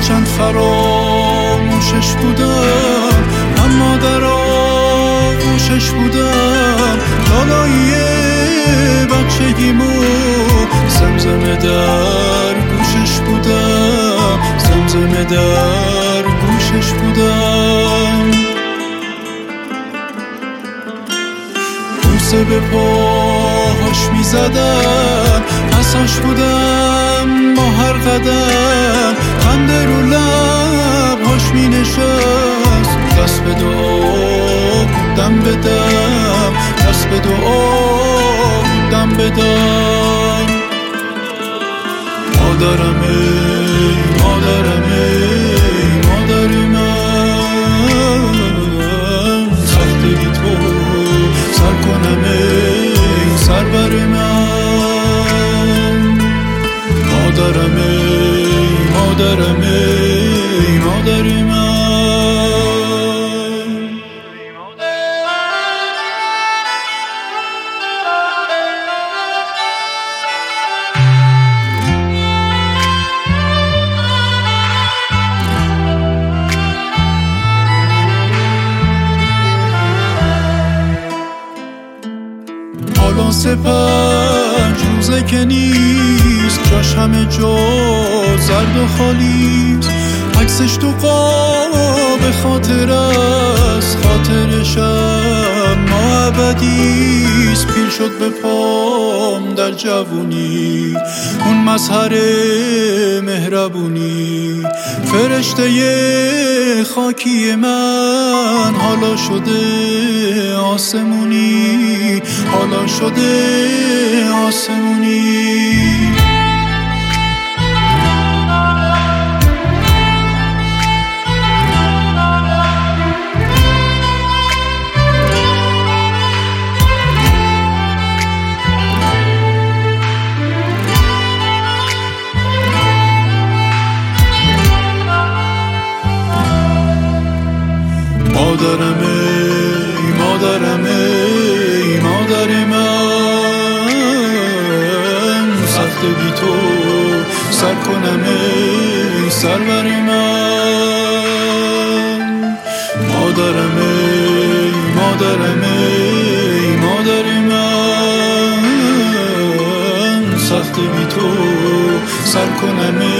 هرچند فراموشش بودم، اما در آغوشش بودم. لالایی بچگیمو زمزمه در گوشش بودم، زمزمه در گوشش بودم. بوسه به پاهاش میزدم، پساش بودم با هر قدم. خنده رو لبهاش مینشست، دست به دعا دم به دم، دست به دعا دم به دم. مادرم ای مادرم ای مادر من، سخت بی تو سر کنم ای سرور من. مادرم ای مادرم ای مادر من. حالا 3-5 روزه که نیست، جاش همه جا زرد و خالیست. عکسش تو قاب خاطر است، خاطرشم ما ابدیست. پیر شد به پام در جوونی، اون مظهر مهربونی. فرشته خاکی من حالا شده آسمونی، حالا شده آسمونی. مادرم ای مادرم ای مادر من، سخت بی تو سر کنم ای سرور من. مادرم ای مادرم ای مادر من، سخت بی تو سر کنم